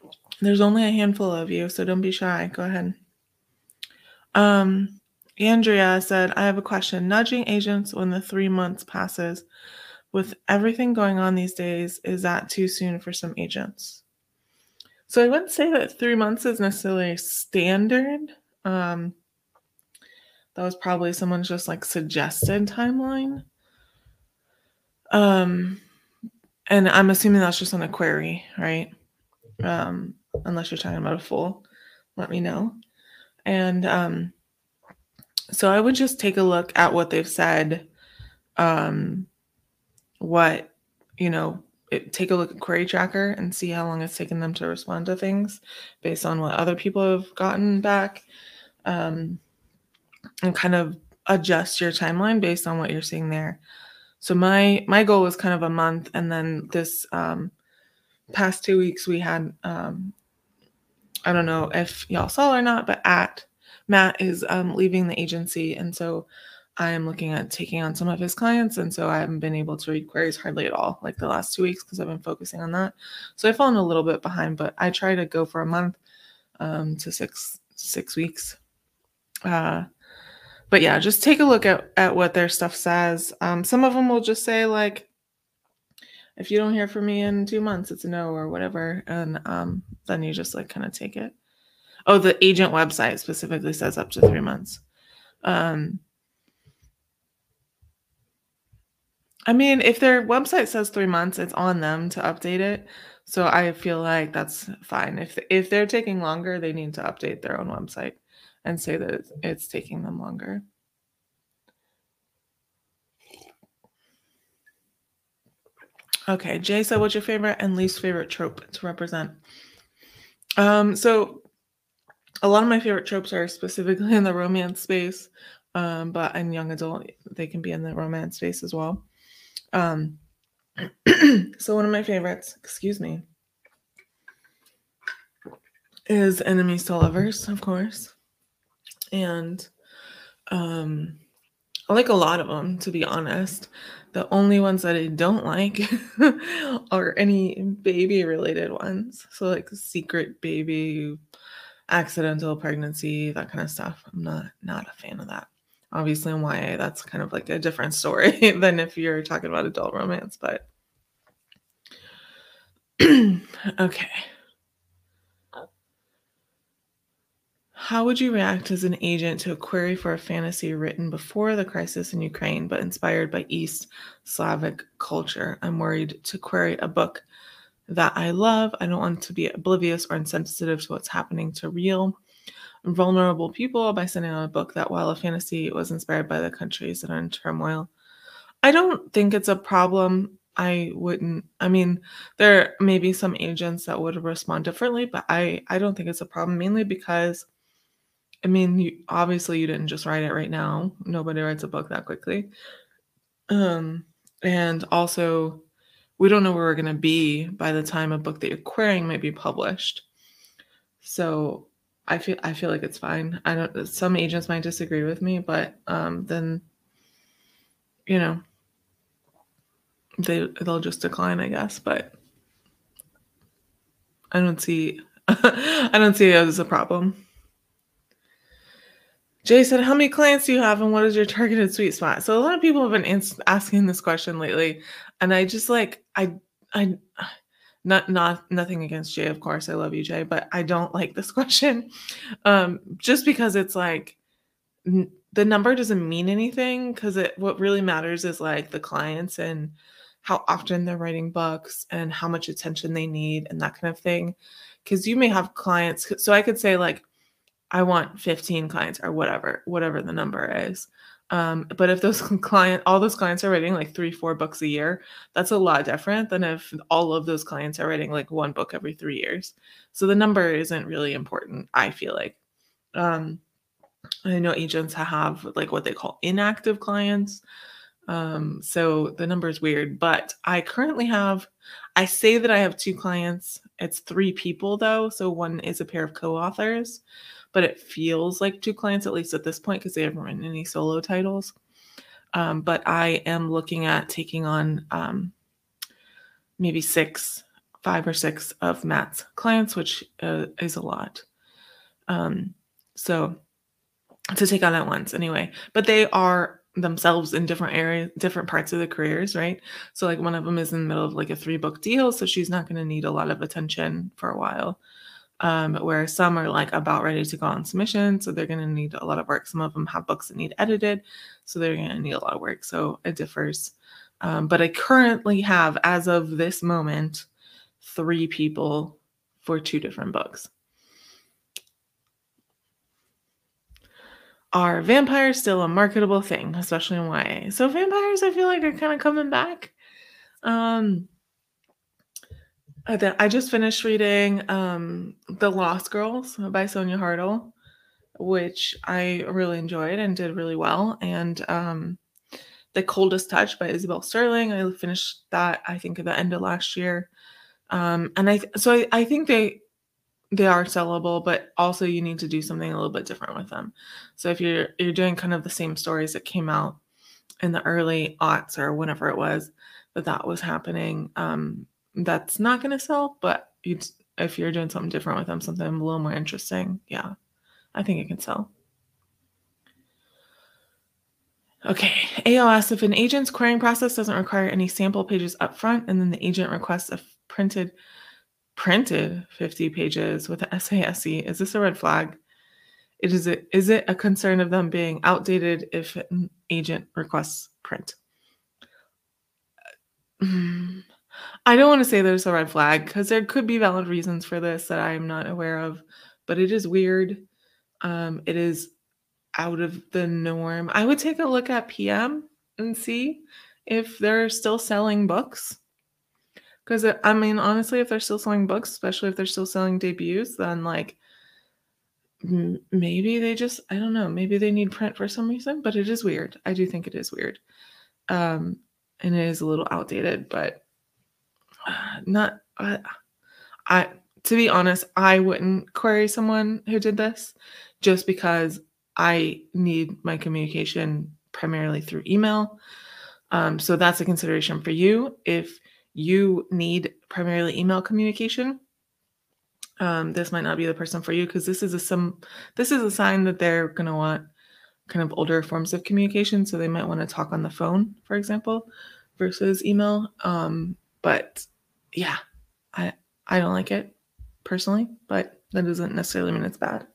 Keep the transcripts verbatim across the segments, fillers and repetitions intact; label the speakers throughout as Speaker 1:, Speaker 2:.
Speaker 1: There's only a handful of you, so don't be shy. Go ahead. Um, Andrea said, I have a question. Nudging agents when the three months passes. With everything going on these days, is that too soon for some agents? So I wouldn't say that three months is necessarily standard. Um, that was probably someone's just like suggested timeline. Um, and I'm assuming that's just on a query, right? Um, unless you're talking about a full, let me know. And um, so I would just take a look at what they've said, um, what, you know, it, take a look at Query Tracker and see how long it's taken them to respond to things based on what other people have gotten back, um, and kind of adjust your timeline based on what you're seeing there. So my my goal was kind of a month, and then this um, past two weeks we had, um, I don't know if y'all saw or not, but at Matt is um, leaving the agency, and so I am looking at taking on some of his clients, and so I haven't been able to read queries hardly at all, like the last two weeks, because I've been focusing on that. So I've fallen a little bit behind, but I try to go for a month um, to six six weeks. Uh, but yeah, just take a look at at what their stuff says. Um, some of them will just say like, if you don't hear from me in two months, it's a no or whatever, and um, then you just like kind of take it. Oh, the agent website specifically says up to three months. Um, I mean, if their website says three months, it's on them to update it. So I feel like that's fine. If if they're taking longer, they need to update their own website and say that it's taking them longer. Okay, Jay said, what's your favorite and least favorite trope to represent? Um, so a lot of my favorite tropes are specifically in the romance space, um, but in young adult, they can be in the romance space as well. Um, so one of my favorites, excuse me, is enemies to lovers, of course. And um, I like a lot of them, to be honest. The only ones that I don't like are any baby related ones. So like secret baby, accidental pregnancy, that kind of stuff. I'm not not a fan of that. Obviously in Y A, that's kind of like a different story than if you're talking about adult romance, but okay. How would you react as an agent to a query for a fantasy written before the crisis in Ukraine but inspired by East Slavic culture? I'm worried to query a book that I love. I don't want to be oblivious or insensitive to what's happening to real vulnerable people by sending out a book that, while a fantasy, was inspired by the countries that are in turmoil. I don't think it's a problem. I wouldn't, I mean, there may be some agents that would respond differently, but I, I don't think it's a problem, mainly because, I mean, you, obviously you didn't just write it right now. Nobody writes a book that quickly. Um, and also, we don't know where we're going to be by the time a book that you're querying might be published. So I feel I feel like it's fine. I don't. Some agents might disagree with me, but um, then you know they they'll just decline, I guess. But I don't see I don't see it as a problem. Jay said, how many clients do you have and what is your targeted sweet spot? So a lot of people have been ans- asking this question lately, and I just like I I not not nothing against Jay, of course. I love you, Jay, but I don't like this question. Um, just because it's like n- the number doesn't mean anything, because it what really matters is like the clients and how often they're writing books and how much attention they need and that kind of thing. Because you may have clients, so I could say like I want fifteen clients or whatever, whatever the number is. Um, but if those client, all those clients are writing like three, four books a year, that's a lot different than if all of those clients are writing like one book every three years. So the number isn't really important, I feel like. Um, I know agents have like what they call inactive clients. Um, so the number is weird, but I currently have, I say that I have two clients. It's three people though. So one is a pair of co-authors, but it feels like two clients, at least at this point, because they haven't written any solo titles. Um, but I am looking at taking on um, maybe six, five or six of Matt's clients, which uh, is a lot. Um, so to take on at once anyway, but they are themselves in different areas, different parts of the careers, right? So like one of them is in the middle of like a three book deal, so she's not going to need a lot of attention for a while. Um, where some are like about ready to go on submission, so they're going to need a lot of work. Some of them have books that need edited, so they're going to need a lot of work. So it differs. Um, but I currently have, as of this moment, three people for two different books. Are vampires still a marketable thing, especially in Y A? So vampires, I feel like, are kind of coming back. Um, I just finished reading um, The Lost Girls by Sonia Hartle, which I really enjoyed and did really well. And um, The Coldest Touch by Isabel Sterling, I finished that, I think, at the end of last year. Um, and I so I, I think they they are sellable, but also you need to do something a little bit different with them. So if you're you're doing kind of the same stories that came out in the early aughts or whenever it was that that was happening, um, that's not going to sell. But you'd, if you're doing something different with them, something a little more interesting, yeah, I think it can sell. Okay, A O asks if an agent's querying process doesn't require any sample pages up front, and then the agent requests a printed printed fifty pages with an S A S E, is this a red flag? It is it is it a concern of them being outdated if an agent requests print? I don't want to say there's a red flag because there could be valid reasons for this that I'm not aware of, but it is weird. Um, it is out of the norm. I would take a look at P M and see if they're still selling books. Because, I mean, honestly, if they're still selling books, especially if they're still selling debuts, then, like, m- maybe they just, I don't know, maybe they need print for some reason, but it is weird. I do think it is weird. Um, and it is a little outdated, but uh, not, uh, I, to be honest, I wouldn't query someone who did this just because I need my communication primarily through email. Um, so that's a consideration for you. If you need primarily email communication, um, this might not be the person for you because this is a some this is a sign that they're going to want kind of older forms of communication. So they might want to talk on the phone, for example, versus email. Um, but yeah, I I don't like it personally, but that doesn't necessarily mean it's bad.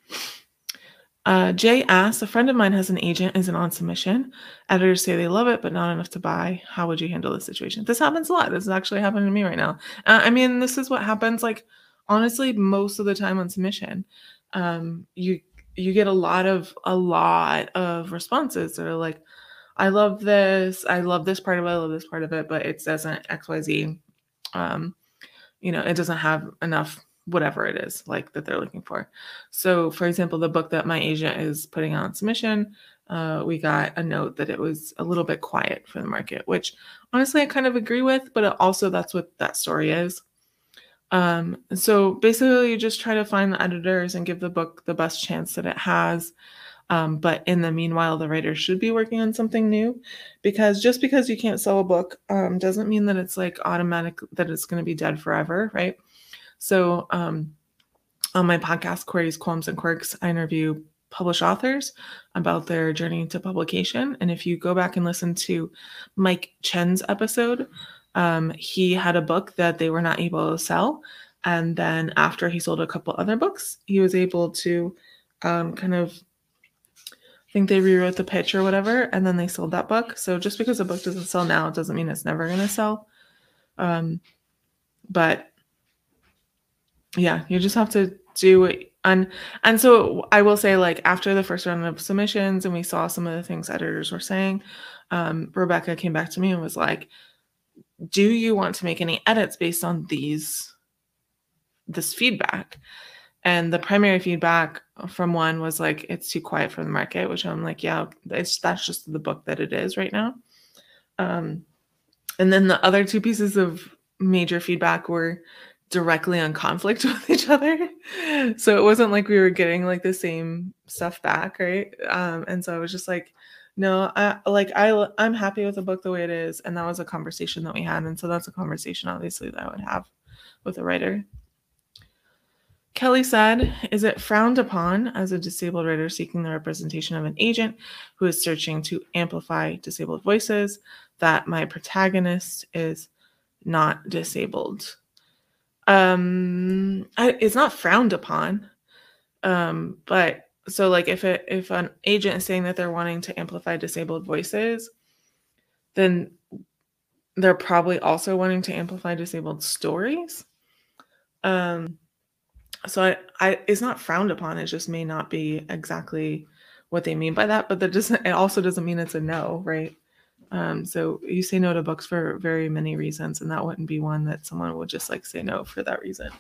Speaker 1: Uh, Jay asks, a friend of mine has an agent, isn't on submission. Editors say they love it, but not enough to buy. How would you handle this situation? This happens a lot. This is actually happening to me right now. Uh, I mean, this is what happens, like, honestly, most of the time on submission. Um, you you get a lot of a lot of responses that are like, I love this, I love this part of it, I love this part of it, but it doesn't X Y Z. Um, you know, it doesn't have enough whatever it is like that they're looking for. So, for example, the book that my agent is putting on submission, uh, we got a note that it was a little bit quiet for the market, which honestly I kind of agree with, but also that's what that story is. Um, so basically, you just try to find the editors and give the book the best chance that it has. Um, but in the meanwhile, the writer should be working on something new, because just because you can't sell a book um, doesn't mean that it's like automatic that it's going to be dead forever, right? So um, on my podcast, Queries, Qualms, and Quirks, I interview published authors about their journey to publication. And if you go back and listen to Mike Chen's episode, um, he had a book that they were not able to sell. And then after he sold a couple other books, he was able to um, kind of, I think they rewrote the pitch or whatever, and then they sold that book. So just because a book doesn't sell now, it doesn't mean it's never going to sell. Um, but yeah, you just have to do it. And, and so I will say, like, after the first round of submissions and we saw some of the things editors were saying, um, Rebecca came back to me and was like, do you want to make any edits based on these, this feedback? And the primary feedback from one was like, it's too quiet for the market, which I'm like, yeah, it's, that's just the book that it is right now. Um, and then the other two pieces of major feedback were directly on conflict with each other. So it wasn't like we were getting like the same stuff back, right? Um, and so I was just like, no, I like I I'm happy with the book the way it is. And that was a conversation that we had. And so that's a conversation obviously that I would have with a writer. Kelly said, is it frowned upon as a disabled writer seeking the representation of an agent who is searching to amplify disabled voices that my protagonist is not disabled? Um, I, it's not frowned upon. Um, but so like if it, if an agent is saying that they're wanting to amplify disabled voices, then they're probably also wanting to amplify disabled stories. Um, so I, I, it's not frowned upon. It just may not be exactly what they mean by that, but that doesn't, it also doesn't mean it's a no, right? Um, so you say no to books for very many reasons, and that wouldn't be one that someone would just like say no for that reason.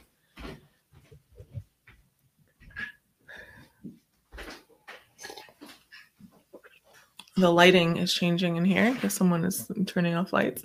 Speaker 1: The lighting is changing in here because someone is turning off lights.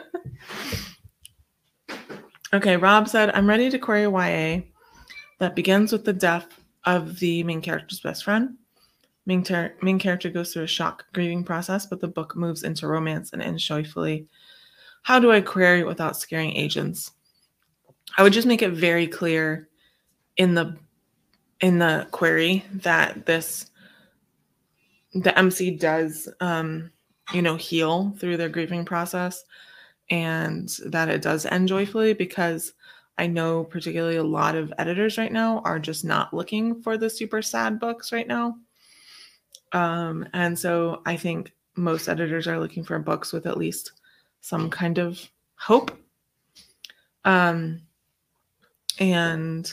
Speaker 1: Okay, Rob said, I'm ready to query a Y A that begins with the death of the main character's best friend. Main, ter- main character goes through a shock grieving process, but the book moves into romance and ends joyfully. How do I query without scaring agents? I would just make it very clear in the in the query that this the M C does um, you know, heal through their grieving process, and that it does end joyfully, because I know particularly a lot of editors right now are just not looking for the super sad books right now. Um, and so I think most editors are looking for books with at least some kind of hope. Um, and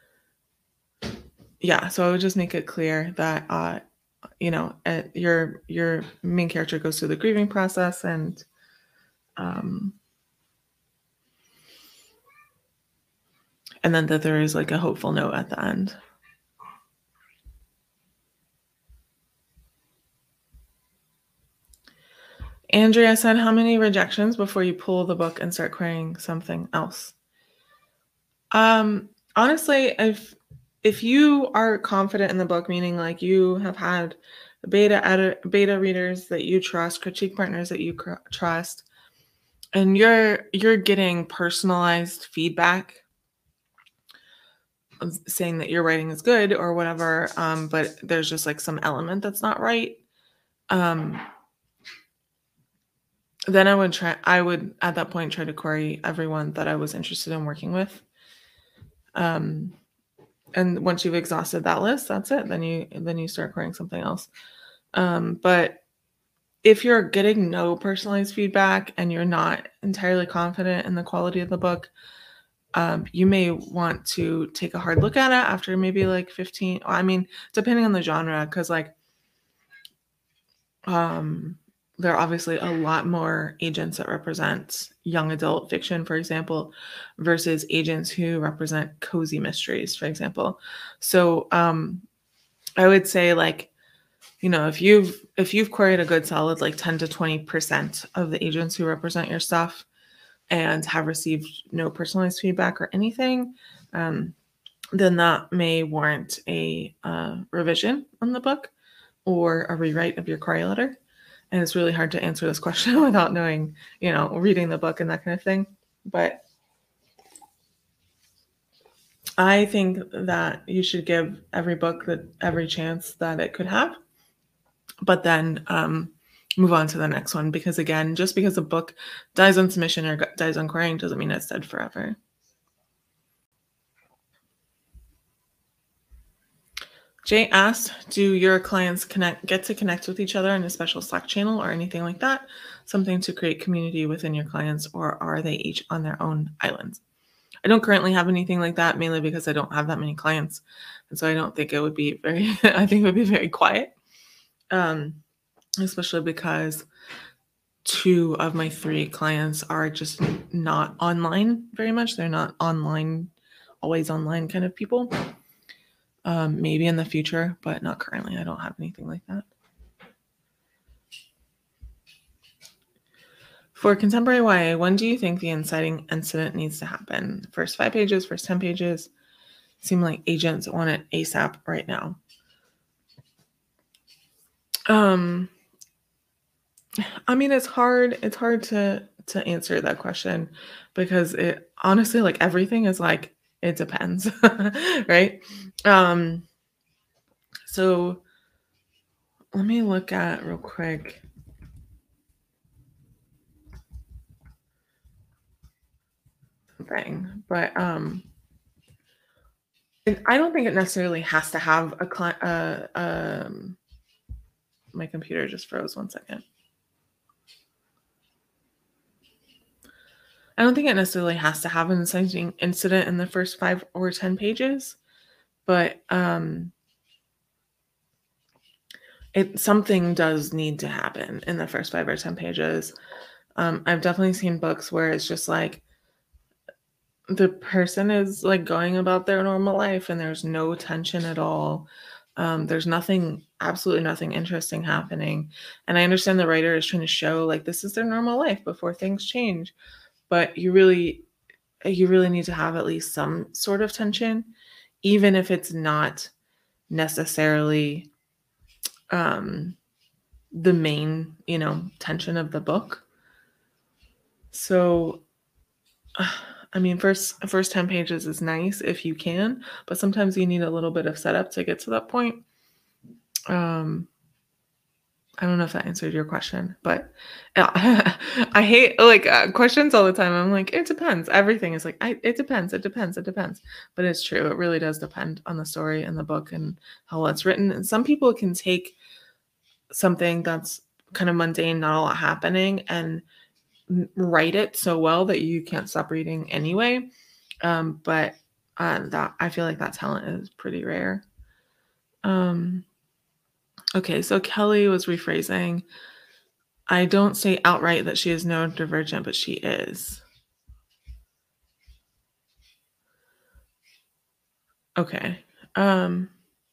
Speaker 1: yeah, so I would just make it clear that, uh, you know, uh, your your main character goes through the grieving process, and um, and then that there is like a hopeful note at the end. Andrea said, how many rejections before you pull the book and start querying something else? Um, honestly, if if you are confident in the book, meaning like you have had beta edit, beta readers that you trust, critique partners that you cr- trust, and you're you're getting personalized feedback saying that your writing is good or whatever, um, but there's just like some element that's not right, um, then I would try. I would at that point try to query everyone that I was interested in working with. Um, and once you've exhausted that list, that's it. Then you then you start querying something else. Um, but if you're getting no personalized feedback and you're not entirely confident in the quality of the book, um, you may want to take a hard look at it after maybe like fifteen. I mean, depending on the genre, because like um, there are obviously a lot more agents that represent young adult fiction, for example, versus agents who represent cozy mysteries, for example. So um, I would say, like, you know, if you've if you've queried a good solid like ten to twenty percent of the agents who represent your stuff and have received no personalized feedback or anything, um, then that may warrant a uh, revision on the book or a rewrite of your query letter. And it's really hard to answer this question without knowing, you know, reading the book and that kind of thing. But I think that you should give every book the every chance that it could have, but then um, move on to the next one. Because again, just because a book dies on submission or dies on querying doesn't mean it's dead forever. Jay asked, do your clients connect get to connect with each other in a special Slack channel or anything like that? Something to create community within your clients, or are they each on their own islands? I don't currently have anything like that, mainly because I don't have that many clients. And so I don't think it would be very, I think it would be very quiet. Um, especially because two of my three clients are just not online very much. They're not online, always online kind of people. Um, maybe in the future, but not currently. I don't have anything like that. For contemporary Y A, when do you think the inciting incident needs to happen? First five pages, first ten pages? Seem like agents want it ASAP right now. Um, I mean, it's hard. It's hard to to answer that question because it honestly, like, everything is like, it depends, right? Um, so let me look at real quick. Thing, but um, and I don't think it necessarily has to have a client. Uh, um, my computer just froze. One second. I don't think it necessarily has to have an inciting incident in the first five or ten pages, but um, it something does need to happen in the first five or ten pages. Um, I've definitely seen books where it's just like the person is like going about their normal life and there's no tension at all. Um, there's nothing, absolutely nothing interesting happening. And I understand the writer is trying to show like this is their normal life before things change, but you really, you really need to have at least some sort of tension, even if it's not necessarily um, the main, you know, tension of the book. So I mean, first first ten pages is nice if you can, but sometimes you need a little bit of setup to get to that point. Um, I don't know if that answered your question, but yeah, I hate like uh, questions all the time. I'm like, it depends. Everything is like, I, it depends. It depends. It depends. But it's true. It really does depend on the story and the book and how well it's written. And some people can take something that's kind of mundane, not a lot happening, and write it so well that you can't stop reading anyway. Um, but uh, that I feel like that talent is pretty rare. Um, okay, so Kelly was rephrasing. I don't say outright that she is neurodivergent, but she is. Okay. Um,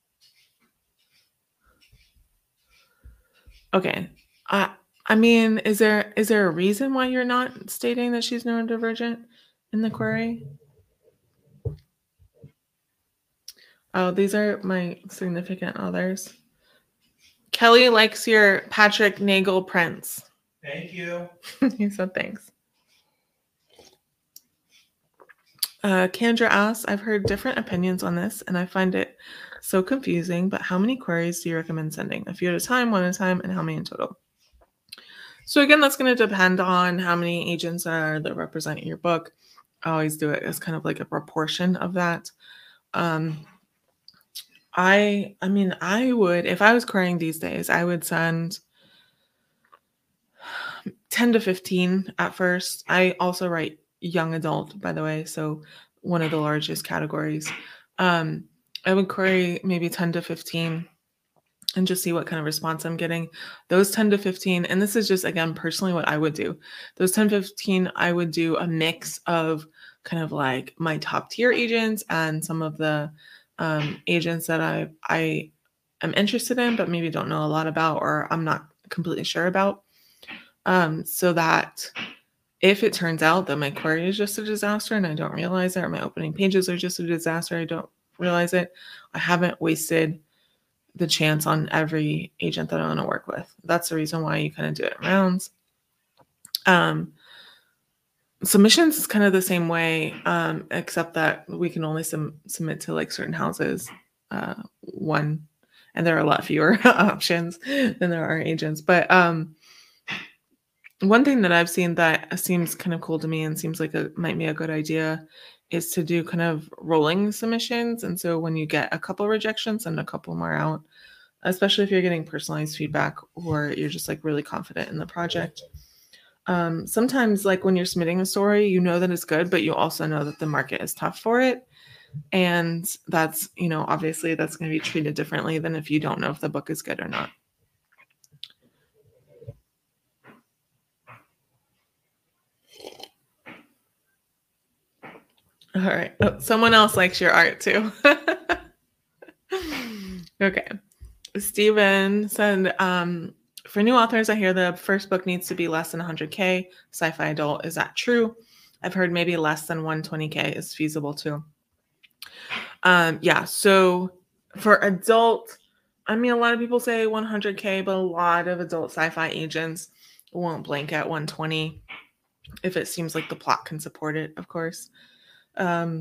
Speaker 1: okay. I I mean, is there is there a reason why you're not stating that she's neurodivergent in the query? Oh, these are my significant others. Kelly likes your Patrick Nagel prints.
Speaker 2: Thank you.
Speaker 1: He said thanks. Uh, Kendra asks, I've heard different opinions on this and I find it so confusing, but how many queries do you recommend sending? A few at a time, one at a time, and how many in total? So again, that's going to depend on how many agents are that represent your book. I always do it as kind of like a proportion of that. Um, I, I mean, I would, if I was querying these days, I would send ten to fifteen at first. I also write young adult, by the way, so one of the largest categories. Um, I would query maybe ten to fifteen and just see what kind of response I'm getting. Those ten to fifteen, and this is just, again, personally what I would do. Those ten to fifteen, I would do a mix of kind of like my top tier agents and some of the um, agents that I, I am interested in, but maybe don't know a lot about or I'm not completely sure about. Um, so that if it turns out that my query is just a disaster and I don't realize it, or my opening pages are just a disaster, I don't realize it, I haven't wasted the chance on every agent that I want to work with. That's the reason why you kind of do it in rounds. Um, submissions is kind of the same way, um, except that we can only sum- submit to like certain houses, uh, one, and there are a lot fewer options than there are agents. But um, one thing that I've seen that seems kind of cool to me and seems like it might be a good idea is to do kind of rolling submissions. And so when you get a couple rejections, send a couple more out, especially if you're getting personalized feedback or you're just like really confident in the project. Um, sometimes like when you're submitting a story, you know that it's good, but you also know that the market is tough for it. And that's, you know, obviously that's going to be treated differently than if you don't know if the book is good or not. All right. Oh, someone else likes your art too. Okay. Steven said, um, for new authors, I hear the first book needs to be less than one hundred K, sci-fi adult. Is that true? I've heard maybe less than one hundred twenty K is feasible too. Um, yeah. So for adult, I mean, a lot of people say one hundred K, but a lot of adult sci-fi agents won't blank at one hundred twenty. if it seems like the plot can support it, of course. Um,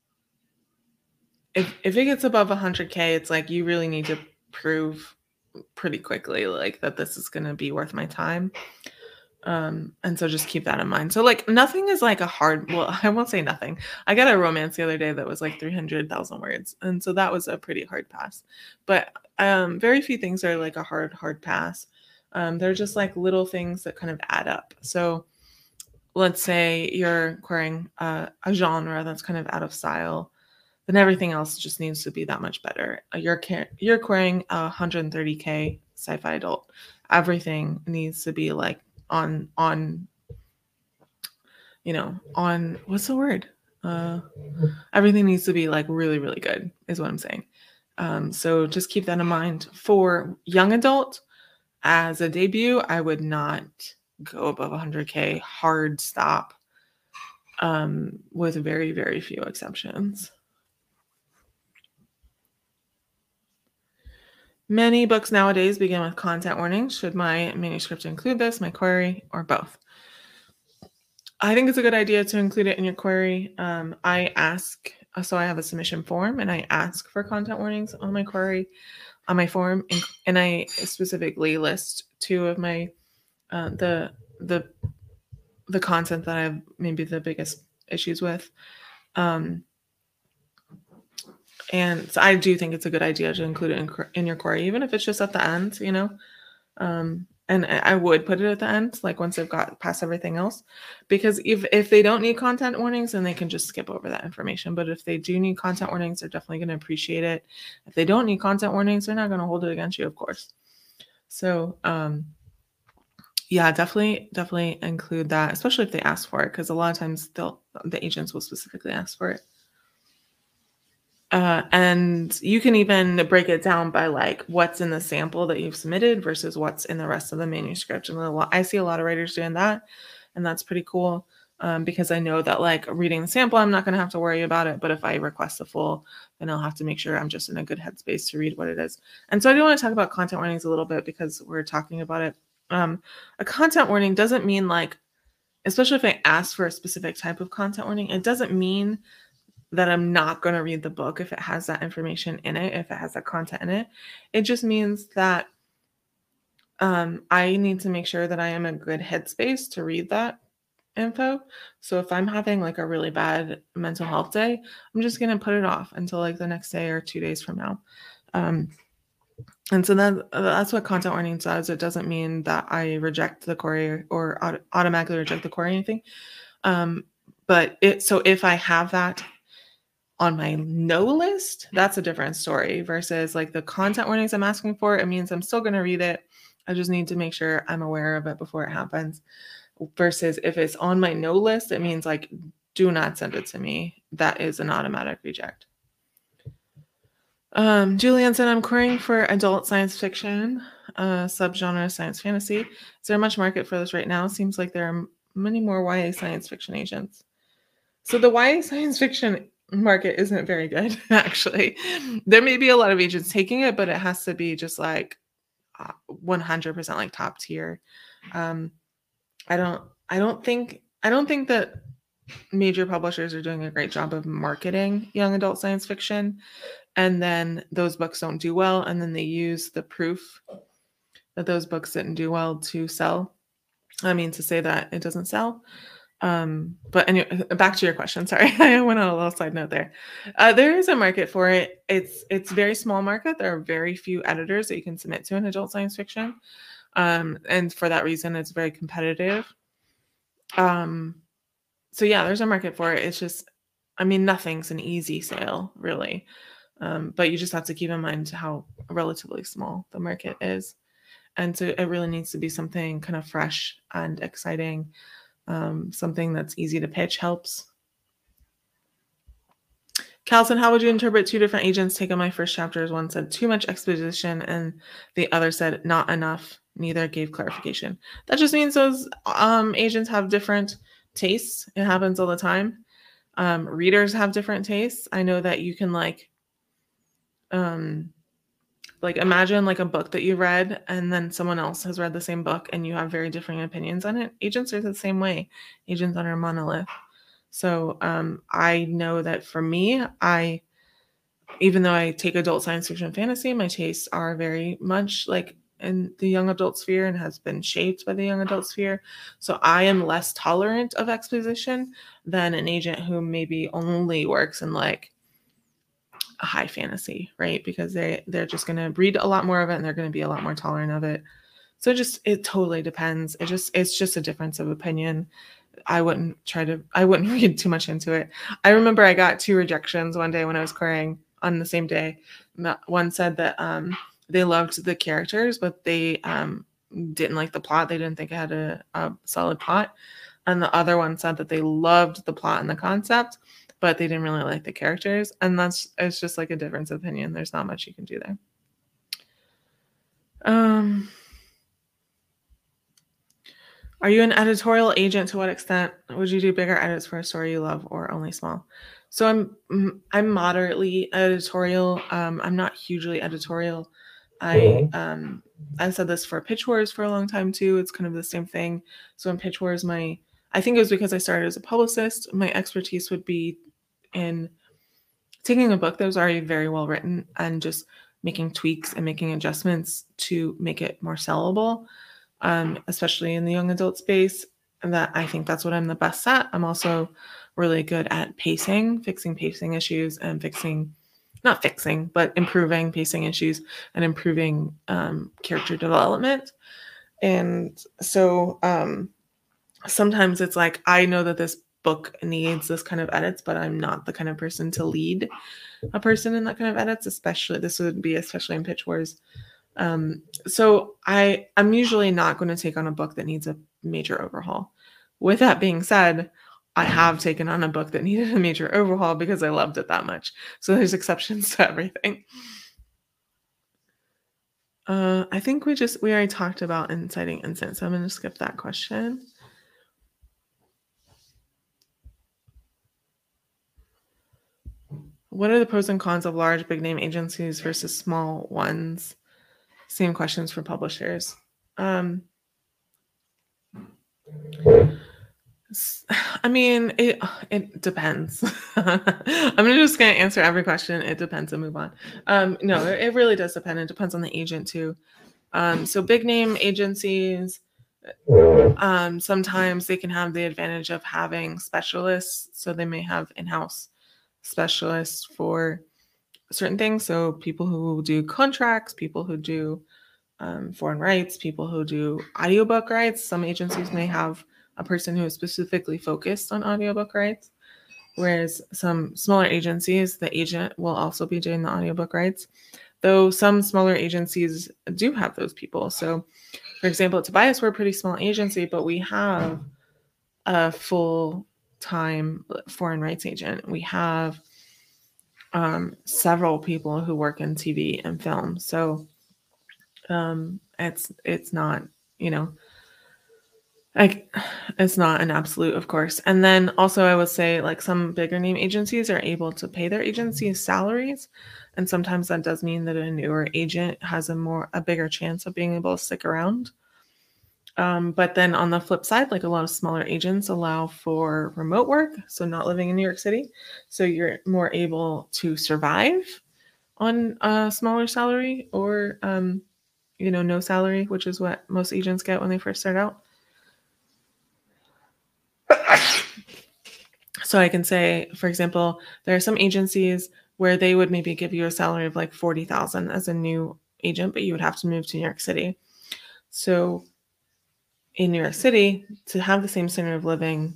Speaker 1: if if it gets above one hundred K, it's like you really need to prove pretty quickly like that this is going to be worth my time. Um, and so just keep that in mind. So like nothing is like a hard, well, I won't say nothing. I got a romance the other day that was like three hundred thousand words. And so that was a pretty hard pass. But um, very few things are like a hard, hard pass. Um, they're just like little things that kind of add up. So let's say you're querying uh, a genre that's kind of out of style, then everything else just needs to be that much better. Uh, You're you're querying a one hundred thirty K sci-fi adult. Everything needs to be like on on you know on what's the word? Uh, everything needs to be like really really good is what I'm saying. Um, so just keep that in mind. For young adult, as a debut, I would not go above one hundred K. Hard stop. Um, with very very few exceptions. Many books nowadays begin with content warnings. Should my manuscript include this, my query, or both? I think it's a good idea to include it in your query. Um, I ask, so I have a submission form and I ask for content warnings on my query, on my form, and, and I specifically list two of my, uh, the, the, the content that I have maybe the biggest issues with. Um, and so I do think it's a good idea to include it in, in your query, even if it's just at the end, you know. Um, and I would put it at the end, like once they've got past everything else, because if, if they don't need content warnings, then they can just skip over that information. But if they do need content warnings, they're definitely going to appreciate it. If they don't need content warnings, they're not going to hold it against you, of course. So, um, yeah, definitely, definitely include that, especially if they ask for it, because a lot of times they'll, the agents will specifically ask for it. Uh, and you can even break it down by like what's in the sample that you've submitted versus what's in the rest of the manuscript. And a lot, I see a lot of writers doing that, and that's pretty cool um, because I know that like reading the sample, I'm not going to have to worry about it. But if I request the full, then I'll have to make sure I'm just in a good headspace to read what it is. And so I do want to talk about content warnings a little bit because we're talking about it. Um, a content warning doesn't mean like, especially if I ask for a specific type of content warning, it doesn't mean that I'm not going to read the book if it has that information in it, if it has that content in it. It just means that um, I need to make sure that I am in a good headspace to read that info. So if I'm having like a really bad mental health day, I'm just going to put it off until like the next day or two days from now. Um, and so that, that's what content warning does. It doesn't mean that I reject the query or auto- automatically reject the query or anything. Um, but it, so if I have that on my no list, that's a different story versus like the content warnings I'm asking for. It means I'm still going to read it. I just need to make sure I'm aware of it before it happens. Versus if it's on my no list, it means like, do not send it to me. That is an automatic reject. Um, Julianne said, I'm querying for adult science fiction, uh, subgenre science fantasy. Is there much market for this right now? Seems like there are many more Y A science fiction agents. So the Y A science fiction market isn't very good, actually. There may be a lot of agents taking it, but it has to be just like uh, one hundred percent like top tier. Um, I don't, I don't think, I don't think that major publishers are doing a great job of marketing young adult science fiction. And then those books don't do well. And then they use the proof that those books didn't do well to sell. I mean, to say that it doesn't sell. Um, but anyway, back to your question. Sorry, I went on a little side note there. Uh, there is a market for it. It's it's very small market. There are very few editors that you can submit to in adult science fiction, um, and for that reason, it's very competitive. Um, so yeah, there's a market for it. It's just, I mean, nothing's an easy sale, really. Um, but you just have to keep in mind how relatively small the market is, and so it really needs to be something kind of fresh and exciting. Um, something that's easy to pitch helps. Calson, how would you interpret two different agents take on my first chapters? One said too much exposition and the other said not enough. Neither gave clarification. That just means those um, agents have different tastes. It happens all the time. Um, readers have different tastes. I know that you can like, um, Like imagine like a book that you read and then someone else has read the same book and you have very differing opinions on it. Agents are the same way. Agents aren't a monolith. So um, I know that for me, I even though I take adult science fiction and fantasy, my tastes are very much like in the young adult sphere and has been shaped by the young adult sphere. So I am less tolerant of exposition than an agent who maybe only works in like a high fantasy, right? Because they they're just going to read a lot more of it and they're going to be a lot more tolerant of it. So just it totally depends. It just it's just a difference of opinion. I wouldn't try to I wouldn't read too much into it. I remember I got two rejections one day when I was querying on the same day. One said that um, they loved the characters, but they um, didn't like the plot. They didn't think it had a, a solid plot. And the other one said that they loved the plot and the concept, but they didn't really like the characters. And that's it's just like a difference of opinion. There's not much you can do there. Um, are you an editorial agent? To what extent would you do bigger edits for a story you love or only small? So I'm I'm moderately editorial. Um, I'm not hugely editorial. I um, I said this for Pitch Wars for a long time too. It's kind of the same thing. So in Pitch Wars, my I think it was because I started as a publicist. My expertise would be in taking a book that was already very well written and just making tweaks and making adjustments to make it more sellable, um, especially in the young adult space. And that I think that's what I'm the best at. I'm also really good at pacing, fixing pacing issues and fixing, not fixing, but improving pacing issues and improving um, character development. And so um, sometimes it's like, I know that this book needs this kind of edits, but I'm not the kind of person to lead a person in that kind of edits, especially this would be especially in Pitch Wars. Um, so I, I'm usually not going to take on a book that needs a major overhaul. With that being said, I have taken on a book that needed a major overhaul because I loved it that much. So there's exceptions to everything. Uh, I think we just, we already talked about inciting incident, so I'm going to skip that question. What are the pros and cons of large big name agencies versus small ones? Same questions for publishers. Um, I mean, it it depends. I'm just going to answer every question. It depends and move on. Um, no, it really does depend. It depends on the agent too. Um, so big name agencies, um, sometimes they can have the advantage of having specialists. So they may have in-house specialists for certain things. So people who do contracts, people who do um, foreign rights, people who do audiobook rights. Some agencies may have a person who is specifically focused on audiobook rights, whereas some smaller agencies, the agent will also be doing the audiobook rights, though some smaller agencies do have those people. So, for example, at Tobias, we're a pretty small agency, but we have a full-time foreign rights agent. We have um, several people who work in T V and film. So um, it's it's not, you know, like it's not an absolute, of course. And then also I would say like some bigger name agencies are able to pay their agencies salaries. And sometimes that does mean that a newer agent has a more, a bigger chance of being able to stick around. Um, but then on the flip side, like a lot of smaller agents allow for remote work. So not living in New York City. So you're more able to survive on a smaller salary or, um, you know, no salary, which is what most agents get when they first start out. So I can say, for example, there are some agencies where they would maybe give you a salary of like forty thousand as a new agent, but you would have to move to New York City. So in New York City, to have the same standard of living,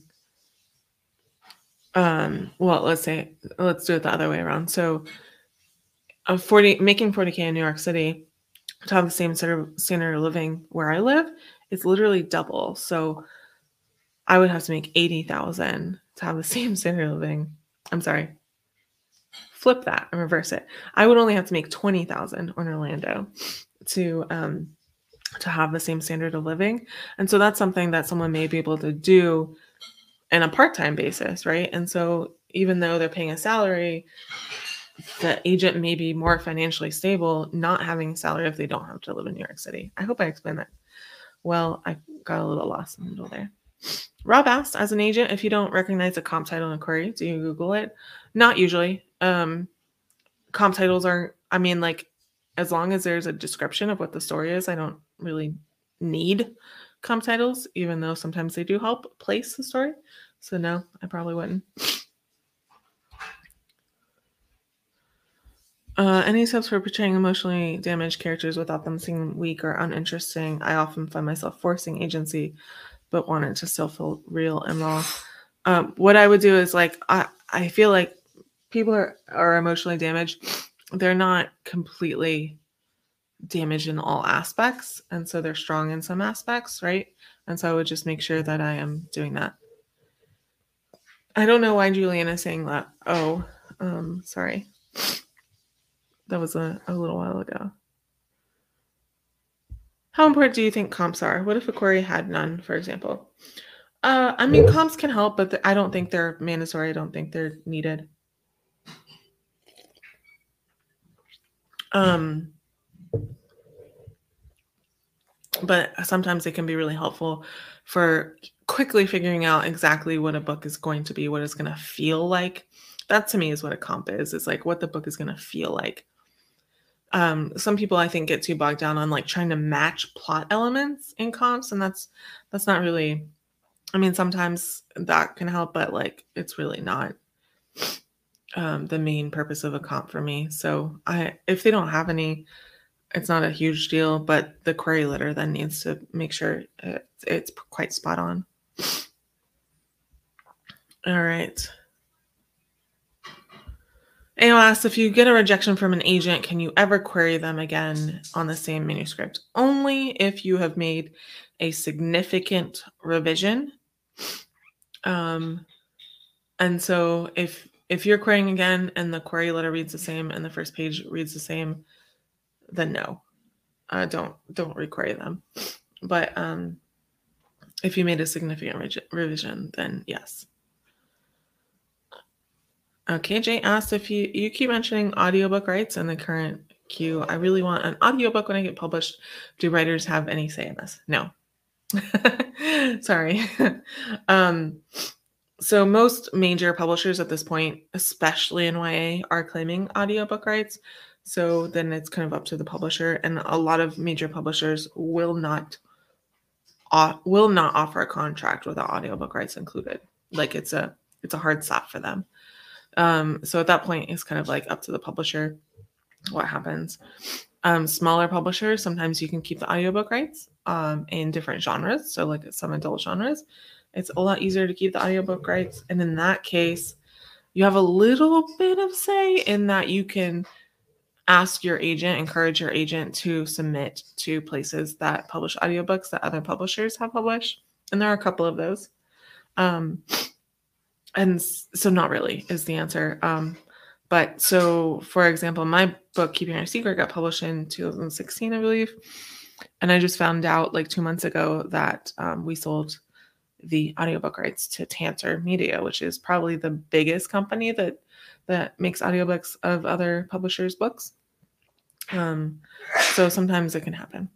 Speaker 1: um, well, let's say, let's do it the other way around. So a forty, making forty K in New York City to have the same sort of standard of living where I live, it's literally double. So I would have to make eighty thousand to have the same standard of living. I'm sorry. Flip that and reverse it. I would only have to make twenty thousand in Orlando to um, to have the same standard of living. And so that's something that someone may be able to do in a part-time basis, right? And so even though they're paying a salary, the agent may be more financially stable, not having a salary if they don't have to live in New York City. I hope I explained that well. I got a little lost in the middle there. Rob asked, as an agent, if you don't recognize a comp title in a query, do you Google it? Not usually. Um, comp titles are, I mean, like, as long as there's a description of what the story is, I don't really need comp titles, even though sometimes they do help place the story. So no, I probably wouldn't. Uh, any tips for portraying emotionally damaged characters without them seeming weak or uninteresting? I often find myself forcing agency, but want it to still feel real and raw. Um, what I would do is like, I, I feel like people are, are emotionally damaged. They're not completely damaged in all aspects. And so they're strong in some aspects, right? And so I would just make sure that I am doing that. I don't know why Julian is saying that. Oh, um, sorry. That was a, a little while ago. How important do you think comps are? What if a query had none, for example? Uh, I mean, comps can help, but I don't think they're mandatory. I don't think they're needed. Um, but sometimes they can be really helpful for quickly figuring out exactly what a book is going to be, what it's going to feel like. That to me is what a comp is. It's like what the book is going to feel like. Um, some people I think get too bogged down on like trying to match plot elements in comps, and that's that's not really. I mean, sometimes that can help, but like it's really not um, the main purpose of a comp for me. So I, if they don't have any, it's not a huge deal. But the query letter then needs to make sure it's, it's quite spot on. All right. A O asked, if you get a rejection from an agent, can you ever query them again on the same manuscript? Only if you have made a significant revision. Um, and so if if you're querying again and the query letter reads the same and the first page reads the same, then no, uh, don't don't requery them. But um, if you made a significant re- revision, then yes. Okay, Jay asked if you, you keep mentioning audiobook rights in the current queue. I really want an audiobook when I get published. Do writers have any say in this? No. Sorry. um, so most major publishers at this point, especially in Y A, are claiming audiobook rights. So then it's kind of up to the publisher. And a lot of major publishers will not uh, will not offer a contract without audiobook rights included. Like it's a it's a hard stop for them. Um, so at that point, it's kind of like up to the publisher what happens. Um, smaller publishers, sometimes you can keep the audiobook rights um, in different genres. So like some adult genres, it's a lot easier to keep the audiobook rights. And in that case, you have a little bit of say in that you can ask your agent, encourage your agent to submit to places that publish audiobooks that other publishers have published. And there are a couple of those. Um, And so not really is the answer. Um, but so, for example, my book, Keeping Our Secret, got published in two thousand sixteen, I believe. And I just found out like two months ago that um, we sold the audiobook rights to Tantor Media, which is probably the biggest company that that makes audiobooks of other publishers' books. Um, so sometimes it can happen.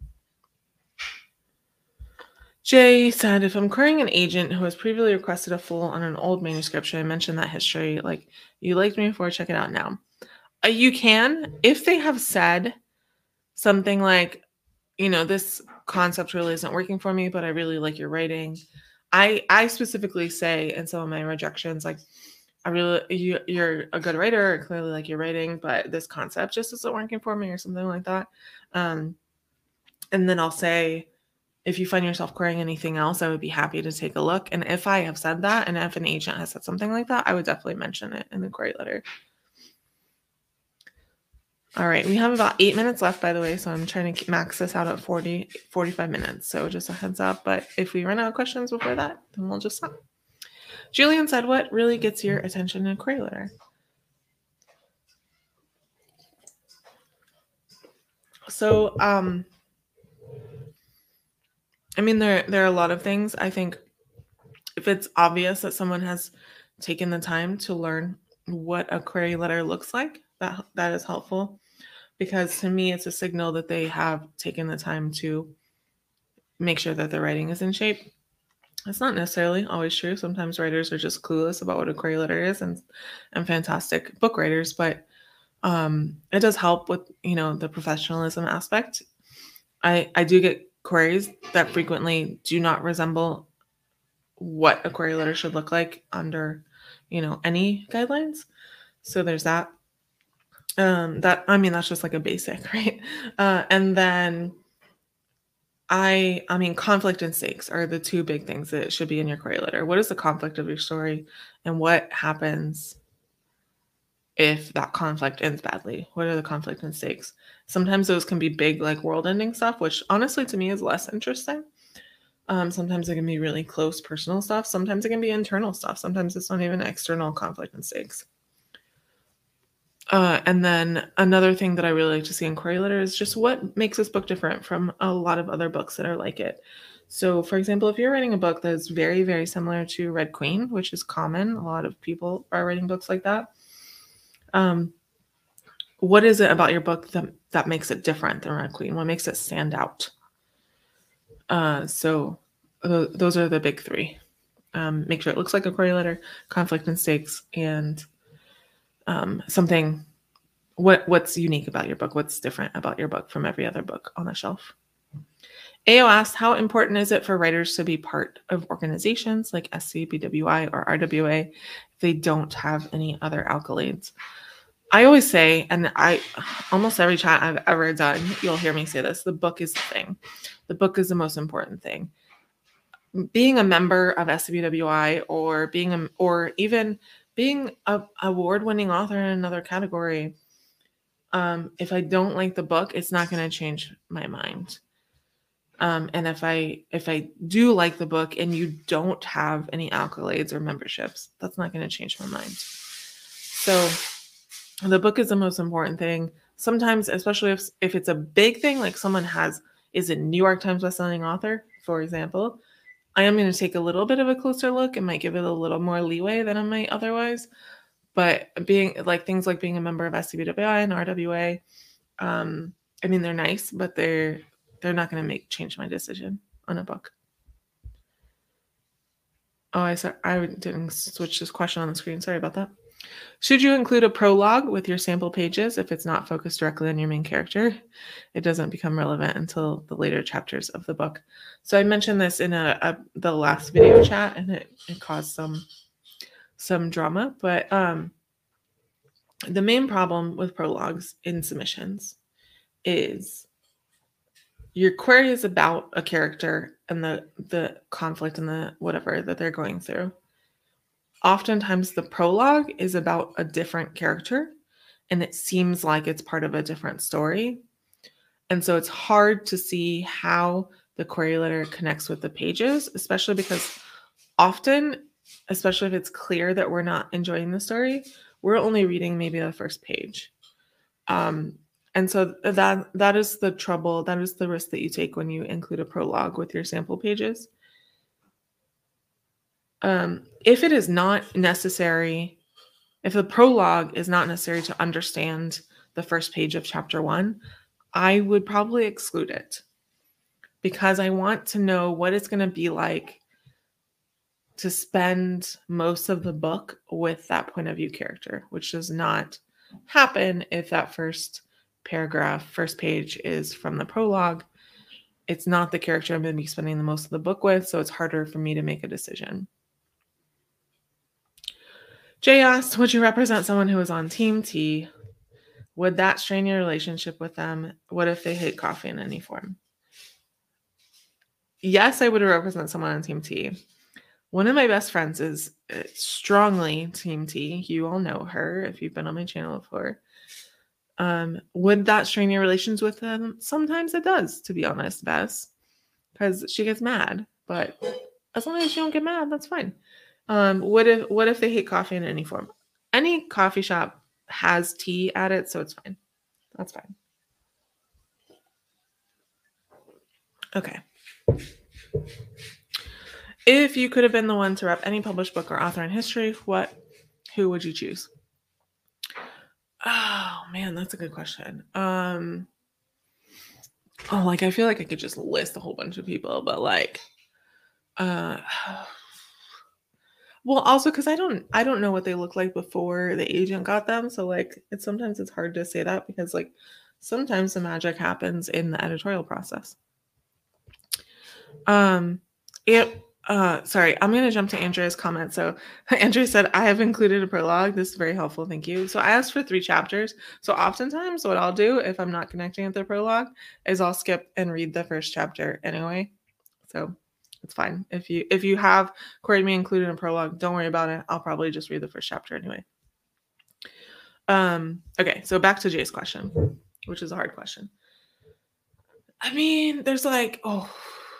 Speaker 1: Jay said, if I'm querying an agent who has previously requested a full on an old manuscript, should I mention that history? Like, you liked me before, check it out now. Uh, you can, if they have said something like, you know, this concept really isn't working for me, but I really like your writing. I I specifically say in some of my rejections, like, I really, you, you're a good writer, I clearly like your writing, but this concept just isn't working for me or something like that. Um, and then I'll say, if you find yourself querying anything else, I would be happy to take a look. And if I have said that, and if an agent has said something like that, I would definitely mention it in the query letter. All right, we have about eight minutes left, by the way, so I'm trying to max this out at forty, forty-five minutes. So just a heads up, but if we run out of questions before that, then we'll just stop. Julian said, what really gets your attention in a query letter? So, um, I mean, there, there are a lot of things. I think if it's obvious that someone has taken the time to learn what a query letter looks like, that that is helpful, because to me it's a signal that they have taken the time to make sure that the writing is in shape. It's not necessarily always true. Sometimes writers are just clueless about what a query letter is, and and fantastic book writers, but um, it does help with, you know, the professionalism aspect. I I do get queries that frequently do not resemble what a query letter should look like under, you know, any guidelines. So there's that. Um, that I mean, that's just like a basic, right? Uh, and then I I mean, conflict and stakes are the two big things that should be in your query letter. What is the conflict of your story, and what happens if that conflict ends badly? What are the conflict and stakes? Sometimes those can be big, like world-ending stuff, which honestly to me is less interesting. Um, sometimes it can be really close personal stuff. Sometimes it can be internal stuff. Sometimes it's not even external conflict and stakes. Uh, and then another thing that I really like to see in query letter is just what makes this book different from a lot of other books that are like it. So, for example, if you're writing a book that's very, very similar to Red Queen, which is common, a lot of people are writing books like that. Um, what is it about your book that, that makes it different than Red Queen? What makes it stand out? Uh, so, uh, those are the big three. Um, make sure it looks like a query letter, conflict and stakes, and um, something. What what's unique about your book? What's different about your book from every other book on the shelf? A O asked, how important is it for writers to be part of organizations like S C B W I or R W A if they don't have any other accolades? I always say, and I almost every chat I've ever done, you'll hear me say this: the book is the thing. The book is the most important thing. Being a member of S C B W I, or being a, or even being a award-winning author in another category, um, if I don't like the book, it's not going to change my mind. Um, and if I if I do like the book and you don't have any accolades or memberships, that's not going to change my mind. So the book is the most important thing. Sometimes, especially if if it's a big thing, like someone has is a New York Times bestselling author, for example, I am going to take a little bit of a closer look and might give it a little more leeway than I might otherwise. But being like things like being a member of S C B W I and R W A, um, I mean, they're nice, but they're they're not going to make change my decision on a book. Oh, I said I didn't switch this question on the screen. Sorry about that. Should you include a prologue with your sample pages if it's not focused directly on your main character? It doesn't become relevant until the later chapters of the book. So I mentioned this in a, a the last video chat, and it, it caused some some drama. But um, the main problem with prologues in submissions is your query is about a character and the the conflict and the whatever that they're going through. Oftentimes the prologue is about a different character, and it seems like it's part of a different story. And so it's hard to see how the query letter connects with the pages, especially because often, especially if it's clear that we're not enjoying the story, we're only reading maybe the first page. Um, and so that that is the trouble, that is the risk that you take when you include a prologue with your sample pages. Um, if it is not necessary, if the prologue is not necessary to understand the first page of chapter one, I would probably exclude it, because I want to know what it's going to be like to spend most of the book with that point of view character, which does not happen if that first paragraph, first page is from the prologue. It's not the character I'm going to be spending the most of the book with, so it's harder for me to make a decision. Jay asked, would you represent someone who is on Team T? Would that strain your relationship with them? What if they hate coffee in any form? Yes, I would represent someone on Team T. One of my best friends is strongly Team T. You all know her if you've been on my channel before. Um, would that strain your relations with them? Sometimes it does, to be honest, Bess, because she gets mad. But as long as you don't get mad, that's fine. Um, what if what if they hate coffee in any form? Any coffee shop has tea at it, so it's fine. That's fine. Okay. If you could have been the one to rep any published book or author in history, what, who would you choose? Oh, man, that's a good question. Um, oh, like I feel like I could just list a whole bunch of people, but like, uh, well, also because I don't, I don't know what they look like before the agent got them, so like, it's sometimes it's hard to say that because like, sometimes the magic happens in the editorial process. Um, it. Uh, sorry, I'm gonna jump to Andrea's comment. So Andrea said, I have included a prologue. This is very helpful. Thank you. So I asked for three chapters. So oftentimes what I'll do if I'm not connecting with the prologue is I'll skip and read the first chapter anyway. So it's fine. If you if you have queried me included in a prologue, don't worry about it. I'll probably just read the first chapter anyway. Um, okay, so back to Jay's question, which is a hard question. I mean, there's like, oh,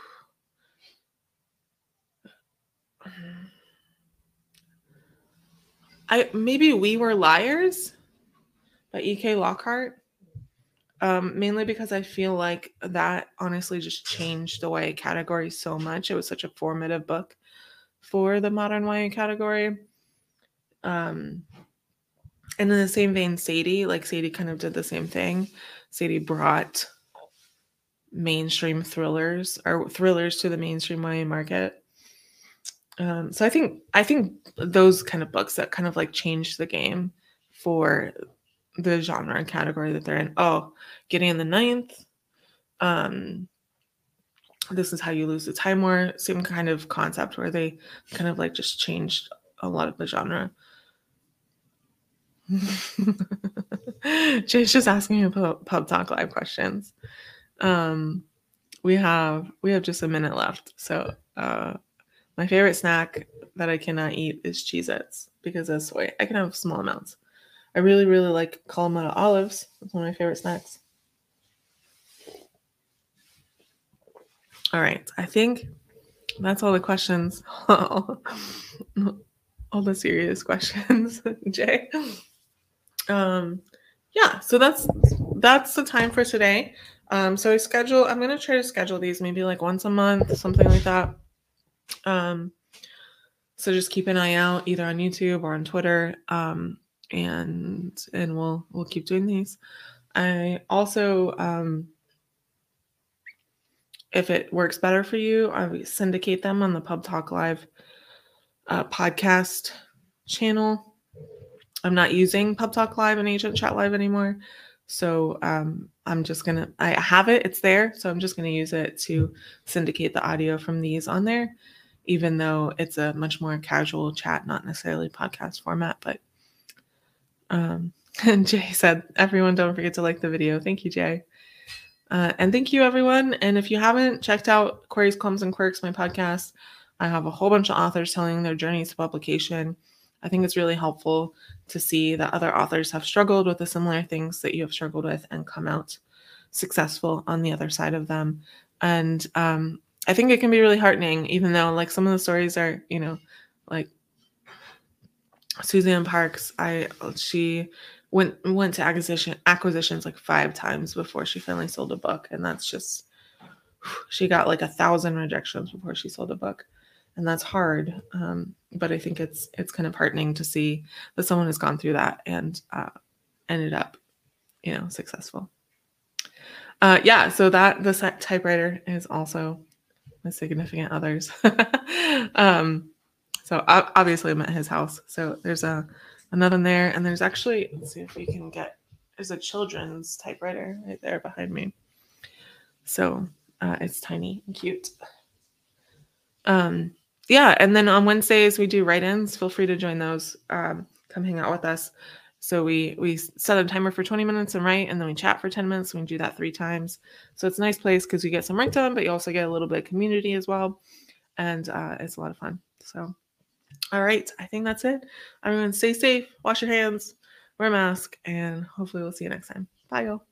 Speaker 1: I maybe We Were Liars by E K. Lockhart. Um, mainly because I feel like that honestly just changed the Y A category so much. It was such a formative book for the modern Y A category. Um, and in the same vein, Sadie, like Sadie kind of did the same thing. Sadie brought mainstream thrillers or thrillers to the mainstream Y A market. Um, so I think I think those kind of books that kind of like changed the game for the genre and category that they're in. Oh, Gideon the Ninth. Um, This Is How You Lose the Time War. Same kind of concept where they kind of like just changed a lot of the genre. Jay's just asking me pub, pub talk live questions. Um, we have we have just a minute left. So uh, my favorite snack that I cannot eat is Cheez-Its because of soy. I can have small amounts. I really, really like Kalamata olives. That's one of my favorite snacks. All right. I think that's all the questions. all the serious questions, Jay. Um, yeah, so that's that's the time for today. Um, so I schedule, I'm gonna try to schedule these maybe like once a month, something like that. Um, so just keep an eye out either on YouTube or on Twitter. Um, and and we'll we'll keep doing these. I also um if it works better for you, I syndicate them on the Pub Talk Live uh, podcast channel. I'm not using Pub Talk Live and Agent Chat Live anymore. So um, I'm just going to, I have it, it's there. So I'm just going to use it to syndicate the audio from these on there, even though it's a much more casual chat, not necessarily podcast format. But um, and Jay said, everyone, don't forget to like the video. Thank you, Jay. Uh, and thank you, everyone. And if you haven't checked out Queries, Qualms, and Quirks, my podcast, I have a whole bunch of authors telling their journeys to publication. I think it's really helpful to see that other authors have struggled with the similar things that you have struggled with and come out successful on the other side of them. And um, I think it can be really heartening, even though like some of the stories are, you know, like Suzanne Parks, I she went went to acquisition acquisitions like five times before she finally sold a book, and that's just she got like a thousand rejections before she sold a book, and that's hard. Um, but I think it's it's kind of heartening to see that someone has gone through that and uh, ended up, you know, successful. Uh, yeah, so that the set typewriter is also my significant other's. um, So obviously I'm at his house. So there's a another one there, and there's actually, let's see if we can get, there's a children's typewriter right there behind me. So uh, it's tiny and cute. Um, yeah, and then on Wednesdays we do write-ins. Feel free to join those. Um, come hang out with us. So we we set a timer for twenty minutes and write, and then we chat for ten minutes. We can do that three times. So it's a nice place because you get some write done, but you also get a little bit of community as well, and uh, it's a lot of fun. So. All right, I think that's it. Everyone stay safe, wash your hands, wear a mask, and hopefully we'll see you next time. Bye, y'all.